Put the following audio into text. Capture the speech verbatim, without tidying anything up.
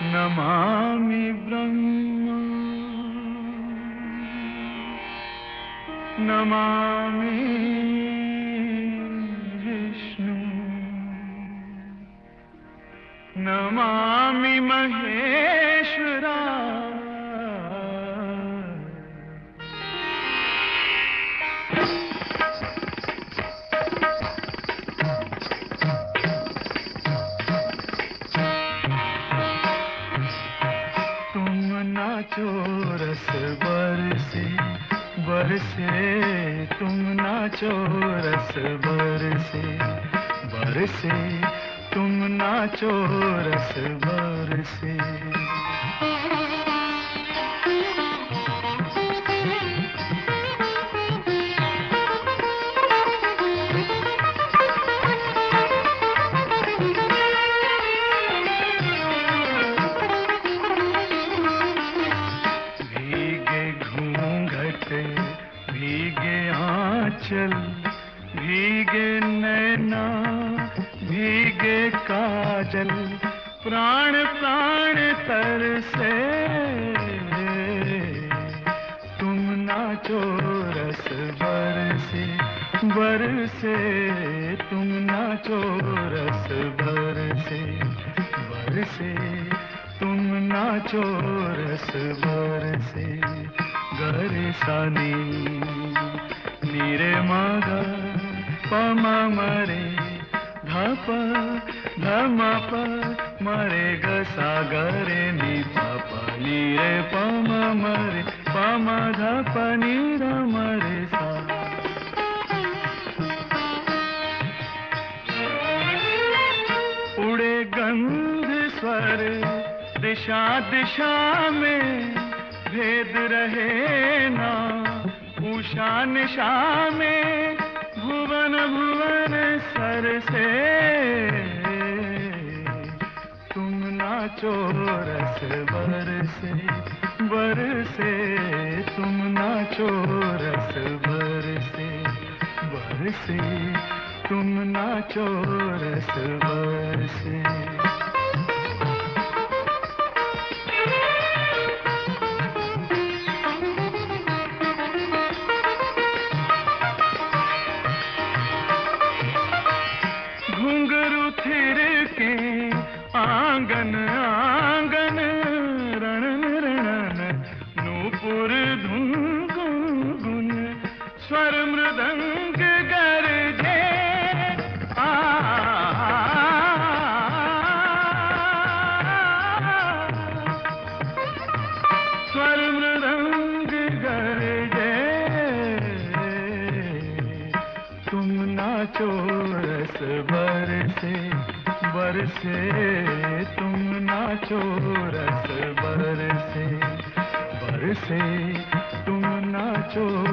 नमामि ब्रह्म नमामि विष्णु नमामि महेश्वरा नाचो रस बरसे बरसे तुम नाचो रस बरसे बरसे तुम नाचो रस बरसे भीगे आंचल भीगे नैना भीगे काजल प्राण प्राण तरसे तुम नाचो रस बरसे बरसे तुम नाचो रस बरसे बरसे तुम नाचो रस बरसे गरे सानी नीरे मागा पमा मरे धप धमप मरे गसा गरे नी धप नीरे पमा मरे पमा धप नीर मरे सा उड़े गंध स्वर दिशा दिशा में भेद रहे ना उषा निशा में भुवन भुवन सर से तुम नाचो रस बरसे बरसे तुम नाचो रस बरसे बरसे तुम नाचो रस बरसे घुंघरू थिर के आंगन आंगन रणन रणन नूपुर धुन गुन स्वर मृदंग गरजे आ स्वर मृदंग गरजे तुम नाचो रस बरसे बरसे तुम नाचो रस बरसे बरसे तुम नाचो